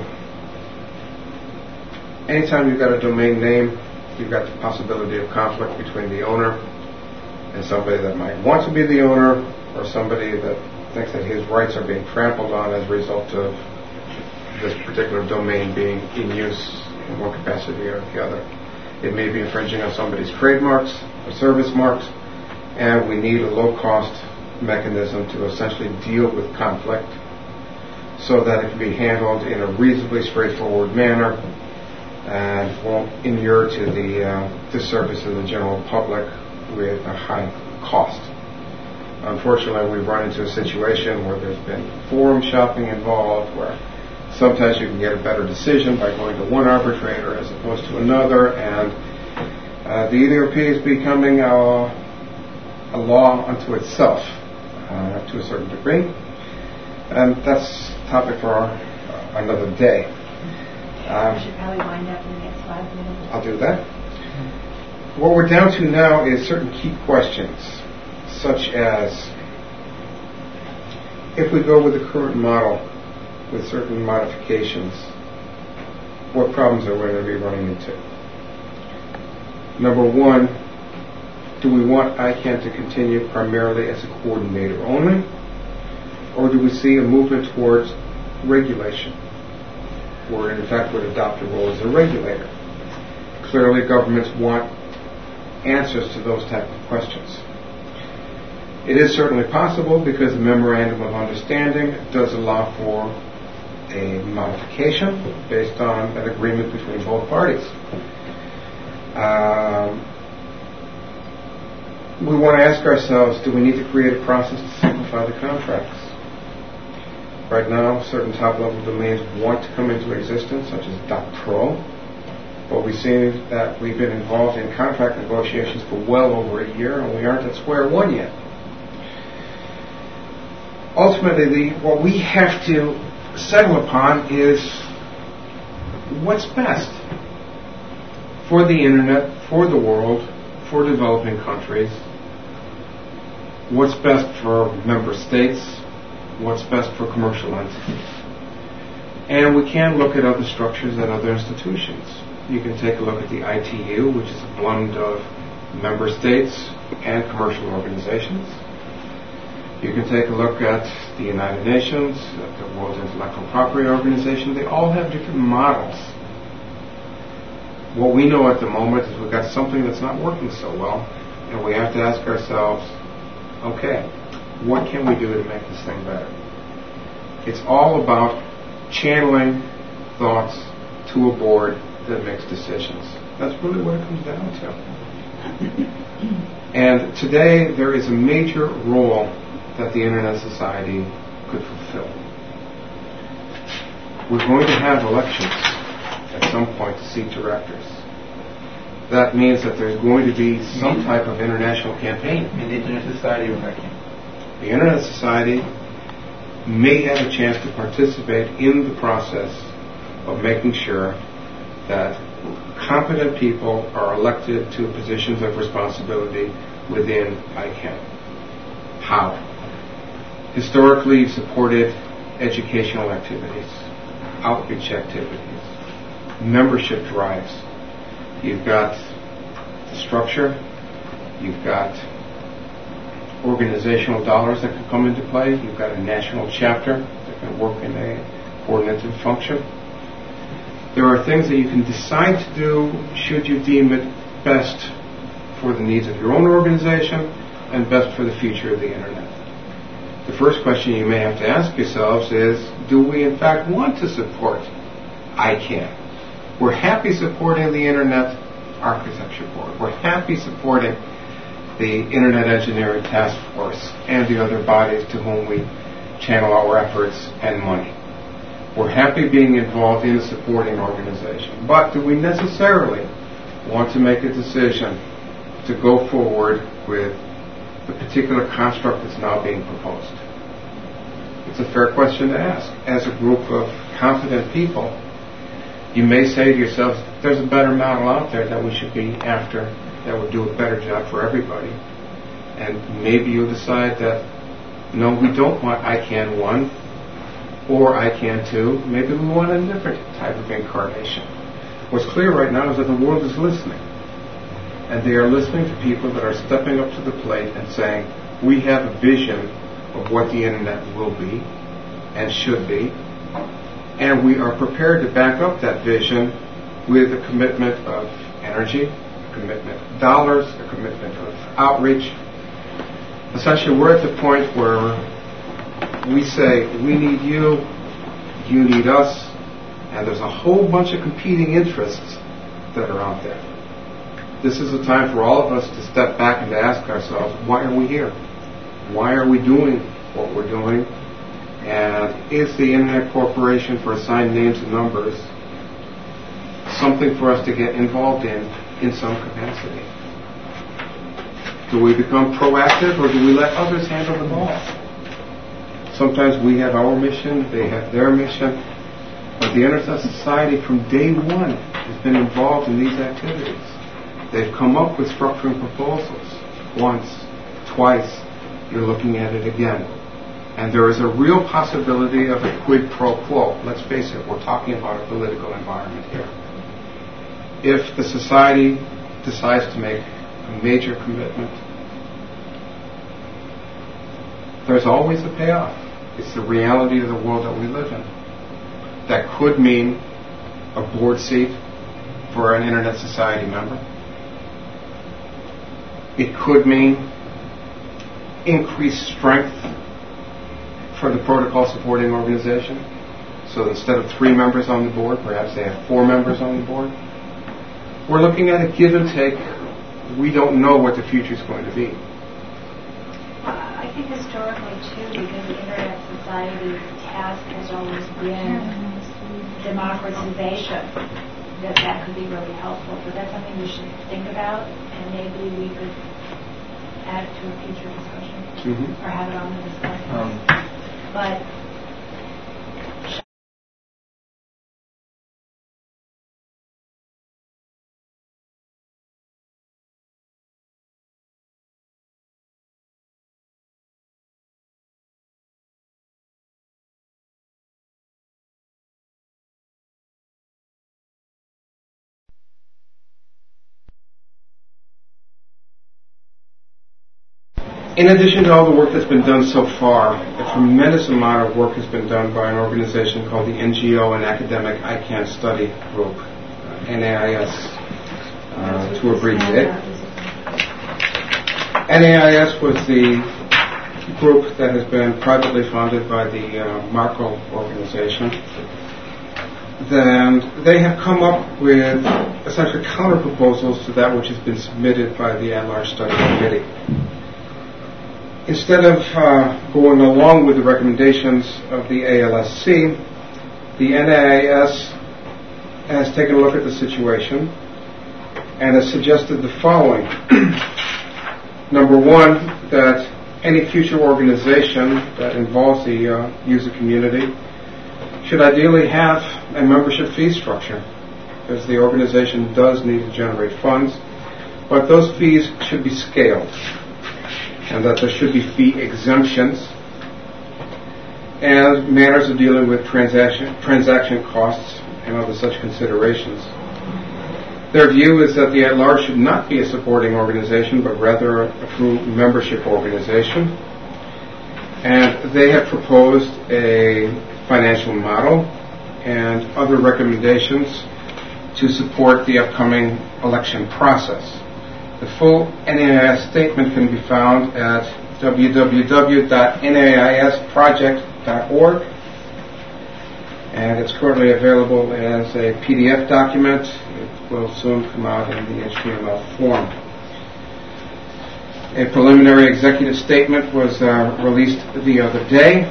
Speaker 2: anytime you've got a domain name, you've got the possibility of conflict between the owner and somebody that might want to be the owner, or somebody that thinks that his rights are being trampled on as a result of this particular domain being in use in one capacity or the other. It may be infringing on somebody's trademarks or service marks, and we need a low-cost mechanism to essentially deal with conflict so that it can be handled in a reasonably straightforward manner and won't inure to the uh, disservice of the general public with a high cost. Unfortunately, we've run into a situation where there's been forum shopping involved, where sometimes you can get a better decision by going to one arbitrator as opposed to another, and uh, the U D R P is becoming a, a law unto itself uh, to a certain degree, and that's a topic for uh, another day. Um,
Speaker 4: We should probably wind up in the next five minutes.
Speaker 2: I'll do that. What we're down to now is certain key questions, such as if we go with the current model with certain modifications, what problems are we going to be running into? Number one, do we want ICANN to continue primarily as a coordinator only, or do we see a movement towards regulation, where it in fact would adopt a role as a regulator? Clearly, governments want answers to those type of questions. It is certainly possible, because the Memorandum of Understanding does allow for a modification based on an agreement between both parties. Um, we want to ask ourselves, do we need to create a process to simplify the contracts? Right now, certain top-level domains want to come into existence, such as .pro, but we see that we've been involved in contract negotiations for well over a year, and we aren't at square one yet. Ultimately, the, what we have to settle upon is what's best for the internet, for the world, for developing countries, what's best for member states, what's best for commercial entities. And we can look at other structures and other institutions. You can take a look at the I T U, which is a blend of member states and commercial organizations. You can take a look at the United Nations, at the World Intellectual Property Organization. They all have different models. What we know at the moment is we've got something that's not working so well, and we have to ask ourselves, okay, what can we do to make this thing better? It's all about channeling thoughts to a board that makes decisions. That's really what it comes down to. And today there is a major role that the Internet Society could fulfill. We're going to have elections at some point to seat directors. That means that there's going to be some type of international campaign.
Speaker 3: In the Internet Society of America.
Speaker 2: The Internet Society may have a chance to participate in the process of making sure that competent people are elected to positions of responsibility within ICANN. How? Historically, you've supported educational activities, outreach activities, membership drives. You've got the structure, you've got organizational dollars that can come into play, you've got a national chapter that can work in a coordinative function. There are things that you can decide to do should you deem it best for the needs of your own organization and best for the future of the Internet. The first question you may have to ask yourselves is, do we in fact want to support ICANN? We're happy supporting the Internet Architecture Board. We're happy supporting the Internet Engineering Task Force and the other bodies to whom we channel our efforts and money. We're happy being involved in a supporting organization. But do we necessarily want to make a decision to go forward with the particular construct that's now being proposed? It's a fair question to ask. As a group of confident people, you may say to yourselves, there's a better model out there that we should be after that would do a better job for everybody. And maybe you'll decide that, no, we don't want I CAN one or I CAN two. Maybe we want a different type of incarnation. What's clear right now is that the world is listening. And they are listening to people that are stepping up to the plate and saying, we have a vision of what the internet will be and should be. And we are prepared to back up that vision with a commitment of energy, a commitment of dollars, a commitment of outreach. Essentially, we're at the point where we say, we need you, you need us, and there's a whole bunch of competing interests that are out there. This is a time for all of us to step back and to ask ourselves, why are we here? Why are we doing what we're doing? And is the Internet Corporation for Assigned Names and Numbers something for us to get involved in in some capacity? Do we become proactive, or do we let others handle the ball? Sometimes we have our mission, they have their mission, but the Internet Society from day one has been involved in these activities. They've come up with structuring proposals once, twice. You're looking at it again. And there is a real possibility of a quid pro quo. Let's face it, we're talking about a political environment here. If the society decides to make a major commitment, there's always a payoff. It's the reality of the world that we live in. That could mean a board seat for an Internet Society member. It could mean increased strength for the protocol supporting organization. So instead of three members on the board, perhaps they have four members on the board. We're looking at a give and take. We don't know what the future is going to be.
Speaker 4: I think historically, too, because the Internet Society's task has always been democratization, that that could be really helpful. But that's something we should think about, and maybe we could add it to a future discussion,
Speaker 2: mm-hmm.
Speaker 4: or have it on the discussion.
Speaker 3: Um,
Speaker 4: but
Speaker 2: in addition to all the work that's been done so far, a tremendous amount of work has been done by an organization called the N G O and Academic I CAN Study Group, uh, N A I S, uh, to abbreviate. N A I S was the group that has been privately funded by the uh, Marco organization. Then they have come up with essentially counter-proposals to that which has been submitted by the At-Large Study Committee. Instead of uh, going along with the recommendations of the A L S C, the N A I S has taken a look at the situation and has suggested the following. Number one, that any future organization that involves the uh, user community should ideally have a membership fee structure, because the organization does need to generate funds, but those fees should be scaled, and that there should be fee exemptions and manners of dealing with transaction transaction costs and other such considerations. Their view is that the at-large should not be a supporting organization, but rather a true membership organization. And they have proposed a financial model and other recommendations to support the upcoming election process. The full N A I S statement can be found at w w w dot n a i s project dot org, and it's currently available as a P D F document. It will soon come out in the H T M L form. A preliminary executive statement was uh, released the other day,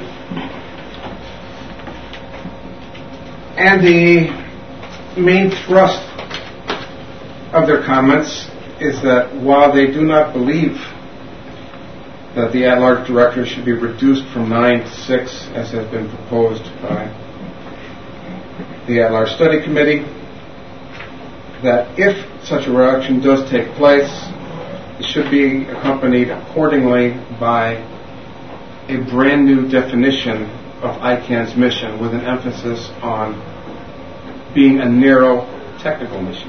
Speaker 2: and the main thrust of their comments is that while they do not believe that the at-large directors should be reduced from nine to six, as has been proposed by the at-large study committee. That if such a reduction does take place, it should be accompanied accordingly by a brand new definition of I CANN's mission, with an emphasis on being a narrow technical mission.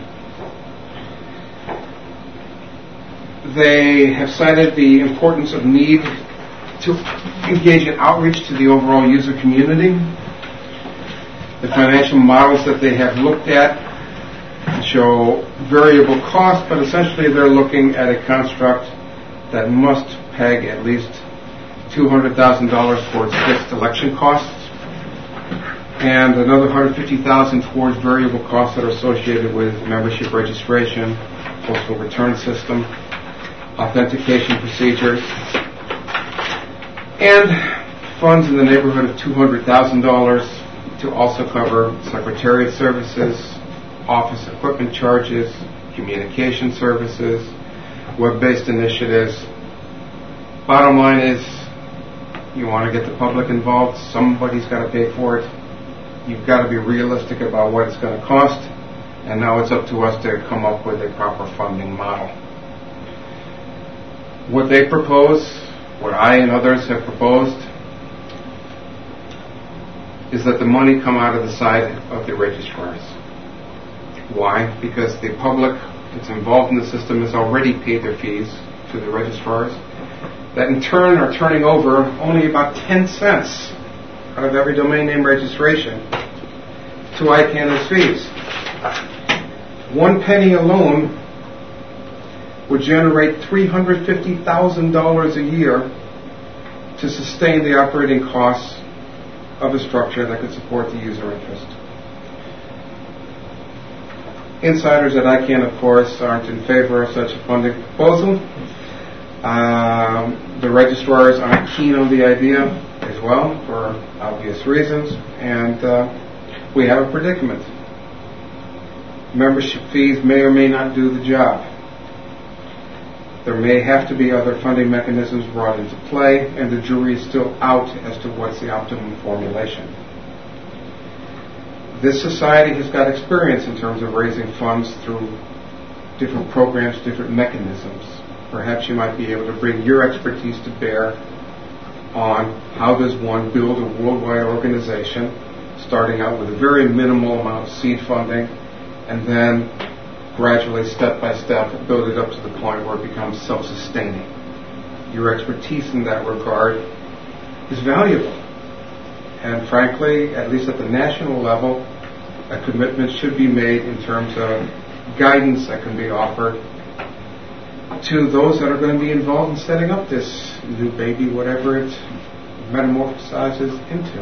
Speaker 2: They have cited the importance of need to engage in outreach to the overall user community. The financial models that they have looked at show variable cost, but essentially they're looking at a construct that must peg at least two hundred thousand dollars towards fixed election costs and another one hundred fifty thousand dollars towards variable costs that are associated with membership registration, postal return system, authentication procedures, and funds in the neighborhood of two hundred thousand dollars to also cover secretariat services, office equipment charges, communication services, web-based initiatives. Bottom line is, you want to get the public involved, somebody's got to pay for it. You've got to be realistic about what it's going to cost, and now it's up to us to come up with a proper funding model. What they propose, what I and others have proposed, is that the money come out of the side of the registrars. Why? Because the public that's involved in the system has already paid their fees to the registrars, that in turn are turning over only about ten cents out of every domain name registration to I CANN as fees. One penny alone would generate three hundred fifty thousand dollars a year to sustain the operating costs of a structure that could support the user interest. Insiders at I CANN, of course, aren't in favor of such a funding proposal. Um, the registrars aren't keen on the idea as well, for obvious reasons, and uh, we have a predicament. Membership fees may or may not do the job. There may have to be other funding mechanisms brought into play, and the jury is still out as to what's the optimum formulation. This society has got experience in terms of raising funds through different programs, different mechanisms. Perhaps you might be able to bring your expertise to bear on how does one build a worldwide organization, starting out with a very minimal amount of seed funding, and then gradually, step by step, build it up to the point where it becomes self-sustaining. Your expertise in that regard is valuable. And frankly, at least at the national level, a commitment should be made in terms of guidance that can be offered to those that are going to be involved in setting up this new baby, whatever it metamorphosizes into.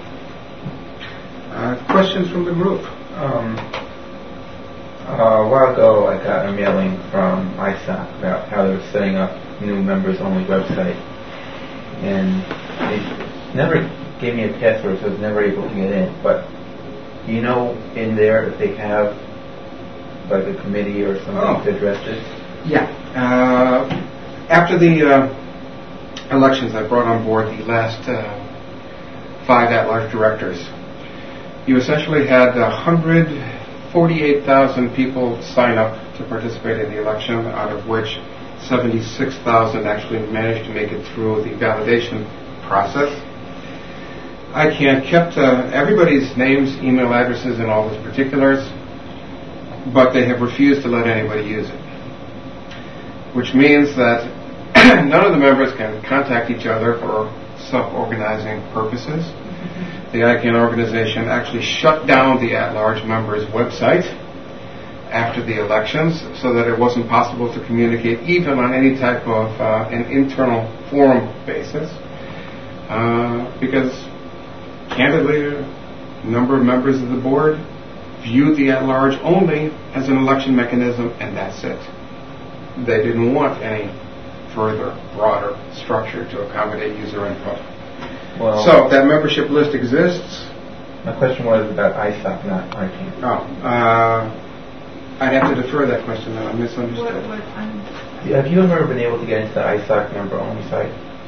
Speaker 2: Uh, questions from the group?
Speaker 3: Um, uh, a while ago, I got a mailing from I S O C about how they were setting up new members-only website, and they never gave me a password, so I was never able to get in. But do you know in there if they have like a committee or something oh. to address this?
Speaker 2: Yeah. Uh, after the uh, elections, I brought on board the last uh, five at-large directors. You essentially had one hundred forty-eight thousand people sign up to participate in the election, out of which seventy-six thousand actually managed to make it through the validation process. I CANN kept uh, everybody's names, email addresses, and all those particulars, but they have refused to let anybody use it, which means that none of the members can contact each other for self-organizing purposes. The I CANN organization actually shut down the at-large members' website after the elections so that it wasn't possible to communicate even on any type of uh, an internal forum basis, uh, because candidly, a number of members of the board viewed the at-large only as an election mechanism, and that's it. They didn't want any further, broader structure to accommodate user input.
Speaker 3: Well,
Speaker 2: so that membership list exists.
Speaker 3: My question was about I S O C, not I CANN.
Speaker 2: Oh, uh, I'd have to defer that question. I misunderstood.
Speaker 4: What, what, um,
Speaker 3: Have you ever been able to get into the I S O C member-only site?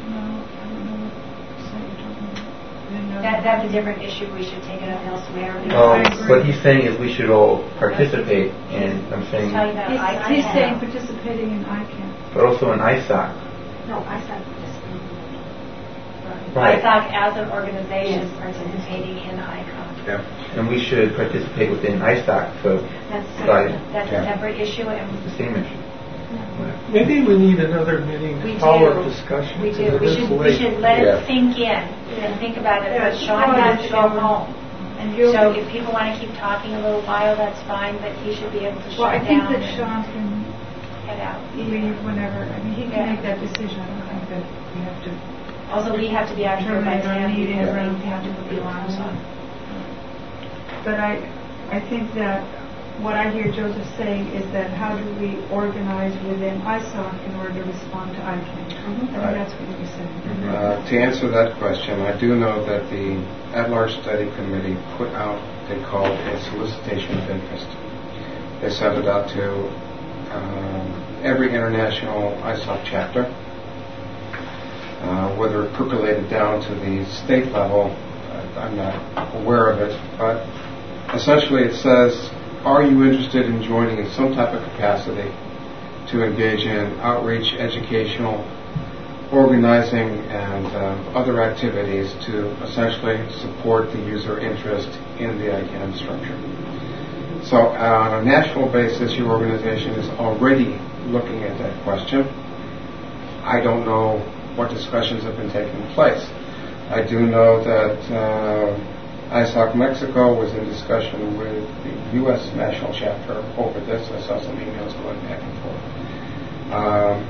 Speaker 4: That, that's a different issue. We should take it up elsewhere.
Speaker 3: Um, what he's saying is we should all participate, and I'm saying,
Speaker 4: Tell you about
Speaker 6: He's,
Speaker 4: I-
Speaker 6: he's
Speaker 4: I-
Speaker 6: saying participating in I CAN.
Speaker 3: but also in I S O C.
Speaker 4: No, I said participating.
Speaker 3: Right.
Speaker 4: I thought as an organization participating in ICON.
Speaker 2: Yeah.
Speaker 3: And we should participate within I S O C, so
Speaker 4: That's,
Speaker 3: Right.
Speaker 4: that's a
Speaker 2: Yeah.
Speaker 4: separate issue, and
Speaker 3: it's the same issue.
Speaker 5: Maybe we need another meeting,
Speaker 4: we
Speaker 5: follow-up
Speaker 4: do.
Speaker 5: discussion.
Speaker 4: We
Speaker 5: to
Speaker 4: do. We
Speaker 5: this
Speaker 4: should, we
Speaker 5: late.
Speaker 4: should let
Speaker 2: Yeah.
Speaker 4: it sink in and think about it.
Speaker 6: Yeah,
Speaker 4: But Sean
Speaker 6: well,
Speaker 4: has to go
Speaker 6: Sean-
Speaker 4: home.
Speaker 6: And you'll,
Speaker 4: So if people want to keep talking a little while, that's fine, but he should be able to
Speaker 6: well, I
Speaker 4: shut
Speaker 6: think
Speaker 4: down
Speaker 6: that
Speaker 4: and
Speaker 6: Sean can
Speaker 4: head out.
Speaker 6: leave whenever, I mean, he
Speaker 4: Yeah.
Speaker 6: can make that decision. I don't think that we have to.
Speaker 4: Also, we have to be out here by
Speaker 6: Terminate our
Speaker 4: ten
Speaker 6: meeting
Speaker 4: because
Speaker 6: around-
Speaker 4: we have to put the alarms on.
Speaker 6: But I, I think that what I hear Joseph saying is that how do we organize within I S O C in order to respond to I CAN? I think
Speaker 2: Right.
Speaker 6: that's what he was saying.
Speaker 2: Uh, to answer that question, I do know that the at-large study committee put out, they called a solicitation of interest. They sent it out to um, every international I S O C chapter. Uh, whether it percolated down to the state level, uh, I'm not aware of it, but essentially it says, are you interested in joining in some type of capacity to engage in outreach, educational, organizing, and um, other activities to essentially support the user interest in the I CAN structure. So uh, on a national basis, your organization is already looking at that question. I don't know what discussions have been taking place. I do know that uh, I S O C Mexico was in discussion with the U S national chapter over this. I saw some emails going back and forth. Um,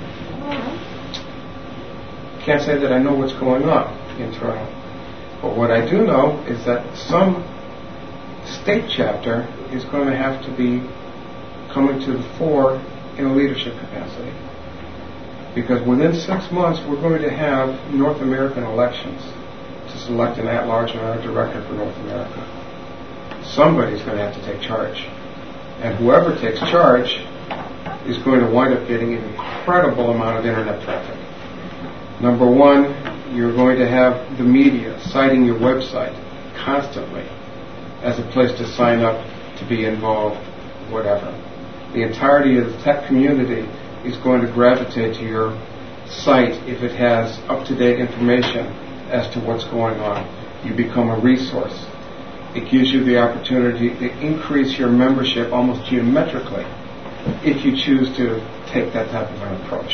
Speaker 2: can't say that I know what's going on internal, but what I do know is that some state chapter is going to have to be coming to the fore in a leadership capacity. Because within six months, we're going to have North American elections to select an at-large and a director for North America. Somebody's going to have to take charge. And whoever takes charge is going to wind up getting an incredible amount of internet traffic. Number one, you're going to have the media citing your website constantly as a place to sign up, to be involved, whatever. The entirety of the tech community is going to gravitate to your site if it has up-to-date information as to what's going on. You become a resource. It gives you the opportunity to increase your membership almost geometrically if you choose to take that type of an approach.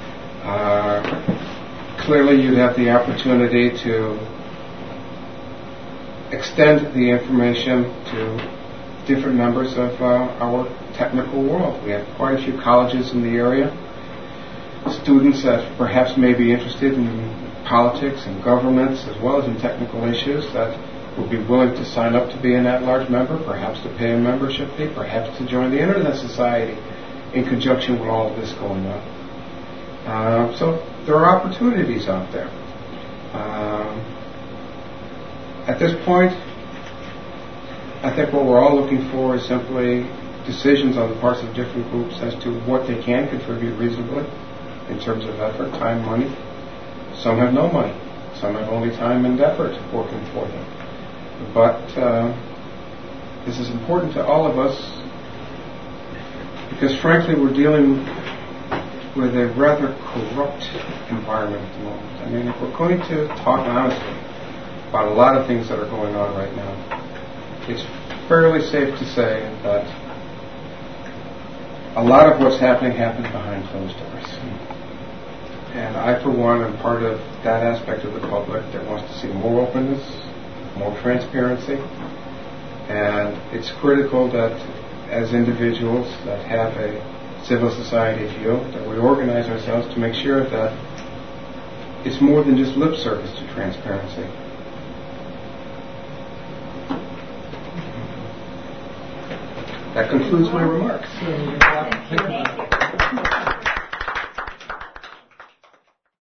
Speaker 2: Uh, clearly, you have the opportunity to extend the information to different members of uh, our technical world. We have quite a few colleges in the area, students that perhaps may be interested in politics and governments as well as in technical issues that would be willing to sign up to be an at-large member, perhaps to pay a membership fee, perhaps to join the Internet Society in conjunction with all of this going on. Uh, so there are opportunities out there. Um, at this point, I think what we're all looking for is simply decisions on the parts of different groups as to what they can contribute reasonably in terms of effort, time, money. Some have no money. Some have only time and effort working for them. But uh, this is important to all of us because, frankly, we're dealing with a rather corrupt environment at the moment. I mean, if we're going to talk honestly about a lot of things that are going on right now, it's fairly safe to say that a lot of what's happening happens behind closed doors. And I, for one, am part of that aspect of the public that wants to see more openness, more transparency. And it's critical that as individuals that have a civil society view, that we organize ourselves to make sure that it's more than just lip service to transparency. That concludes my remarks.
Speaker 4: Thank you.